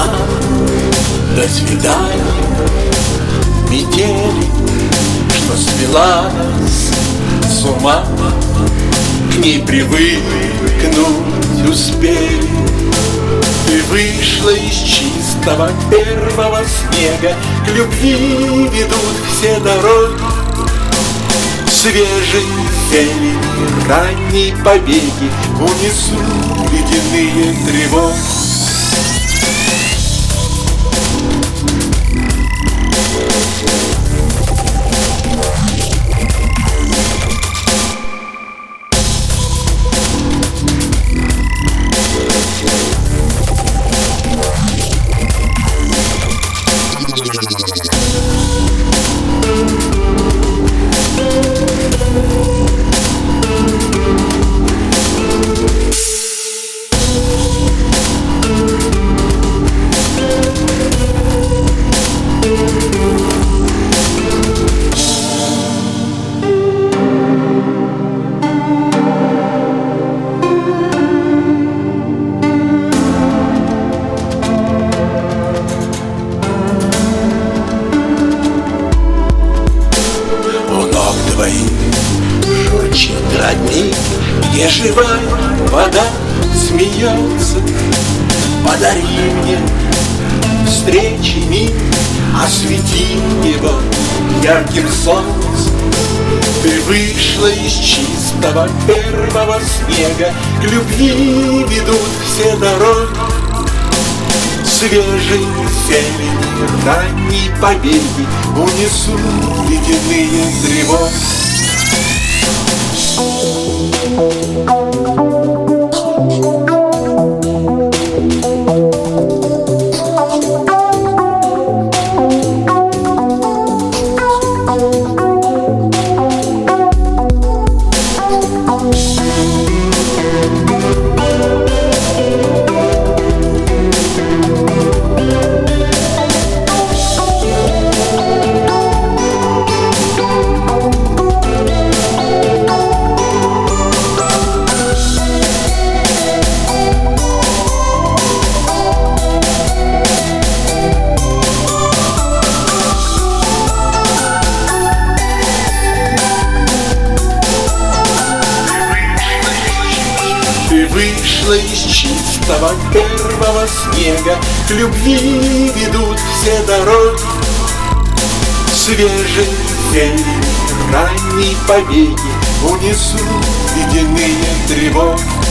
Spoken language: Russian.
мама, до свидания. Метели, что свела нас с ума, к ней привыкнуть успели. Ты вышла из чистого первого снега, к любви ведут все дороги. Свежие зелени, ранние побеги унесут ледяные тревоги. Журчит родник, где живая вода смеется. Подари мне встречи миг, освети его ярким солнцем. Ты вышла из чистого первого снега, к любви ведут все дороги. Свежие зелени, ранние побеги унесут ледяные тревоги. Ты вышла из чистого первого снега, к любви ведут все дороги. Свежие зелени, ранние побеги унесут ледяные тревоги.